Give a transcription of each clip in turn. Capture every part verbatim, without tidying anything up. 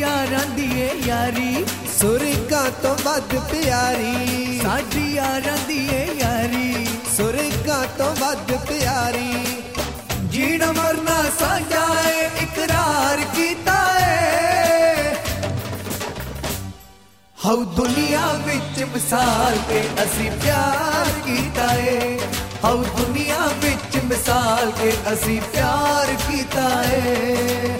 यारां दी ए यारी सुर्गां तो वध प्यारी, साडी यारां दी ए यारी सुर्गां तो वध प्यारी। जीना मरना साझा है इकरार कीता है, हाउ दुनिया विच मिसाल के असी प्यार कीता है, हाउ दुनिया विच मिसाल के असी प्यार कीता है।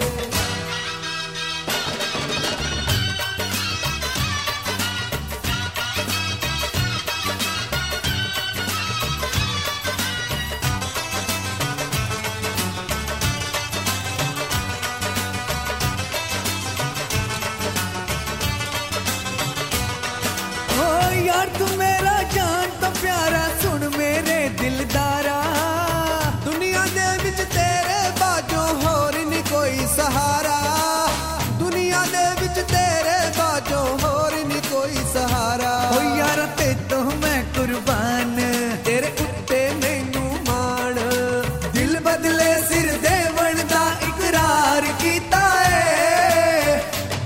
यार तू मेरा जान तो प्यारा, सुन मेरे दिलदारा, दुनिया दे विच तेरे बाजों होर नी कोई सहारा, दुनिया दे विच तेरे बाजों होर नी कोई सहारा। ओ यार ते तो मैं कुर्बान, तेरे उत्ते मैनू मान, दिल बदले सिर देवन दा इकरार कीता है,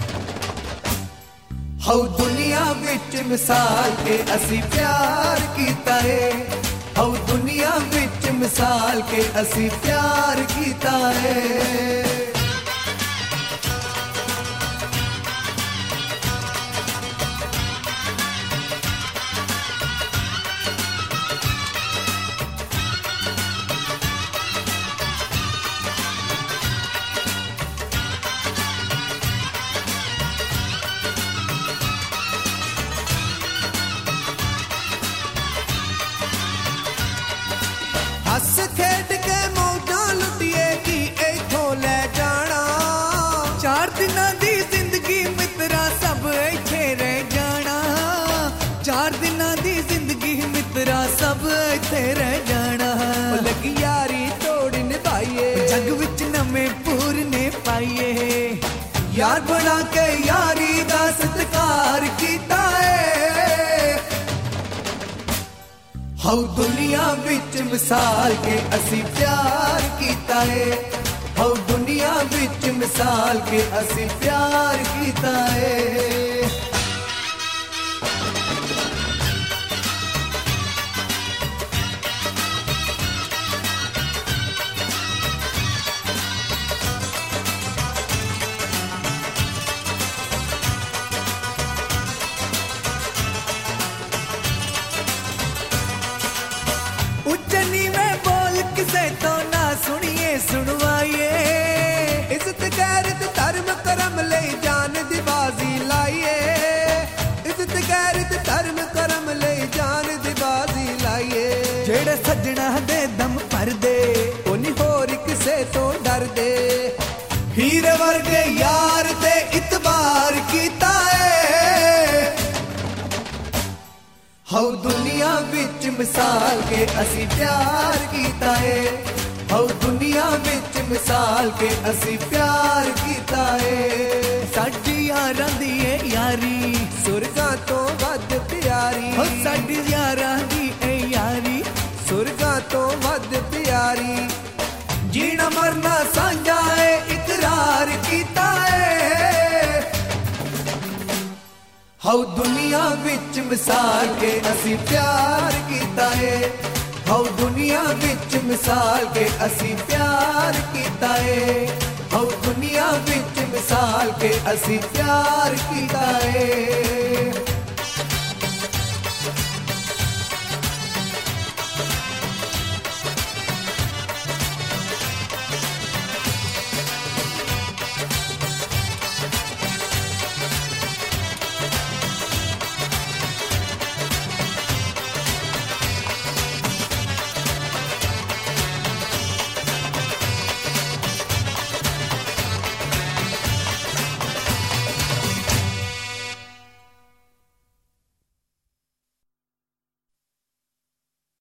हाउ दुनिया विच मिसाल के असी प्यार कीता है, हाउ दुनिया विच मिसाल के असी प्यार कीता है। हस खेड के मौजां लुटिए की इथों ले जाना, चार दिनां दी जिंदगी मित्रा सब इत्थे रह जाना, चार दिनां दी जिंदगी मित्रा सब इत्थे रह जाना। ओ लगी यारी तोड़ निभाइए, जग विच नवें पूरने पाइए, यार बना के यारी दा सत्कार कीता है, हाउ दुनिया विच मिसाल के असी प्यार कीता है, हाउ दुनिया विच मिसाल के असी प्यार कीता है। उच्चनी में बोल किसे तो ना सुनिए सुनवाइए, इज्जत गैरत धर्म करम ले जान दी बाजी लाइए, इज्जत गैरत धर्म करम ले जान दी बाजी लाइए। जेड़े सजना दे दम भर दे उन्हीं होर किसे तो डर दे, हीरे वर्गे यार ते इतबार कीता है, हाउ दुनिया विच मिसाल के असी प्यार कीता है, हाउ दुनिया विच मिसाल के असी प्यार कीता है। साडी यारां दी ए यारी सुर्गां तो वध प्यारी, हो साडी यारां दी ए यारी सुर्गां तो वध प्यारी। जीना मरना साझा है इकरार कीता है, हाउ दुनिया विच मिसाल के असी प्यार कीता है, हाउ दुनिया विच मिसाल के असी प्यार कीता है, हाउ दुनिया विच मिसाल के असी प्यार कीता है।